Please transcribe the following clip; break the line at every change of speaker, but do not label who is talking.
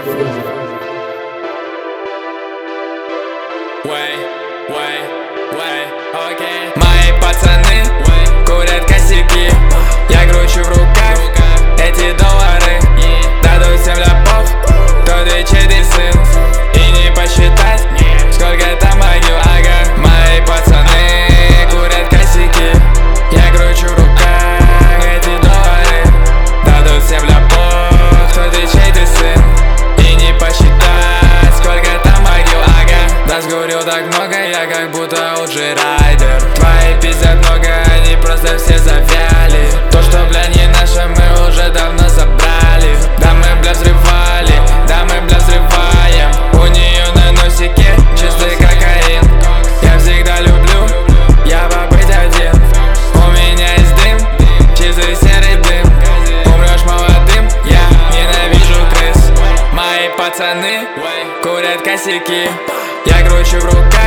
окей. Мои пацаны курят косяки, я кручу в руках эти доллары. Дадут всем ляпов, кто ты, чей ты сын, и не посчитать, сколько там могил, ага. Мои пацаны курят косяки, я кручу в руках эти доллары. Дадут всем ляпов, кто ты, чей ты сын, и не посчитать, сколько там могил, ага. Да сгорел так много, я как будто OG Райдер. Твои пиздят много, они просто все завяли. То, что, бля, не наше, мы уже давно забрали. Да мы, бля, взрывали, да мы, бля, взрываем. У нее на носике чистый кокаин. Я всегда люблю, я побыть один. У меня есть дым, чистый серый дым. Умрешь молодым, я ненавижу крыс. Мои пацаны курят косяки, я кручу в руках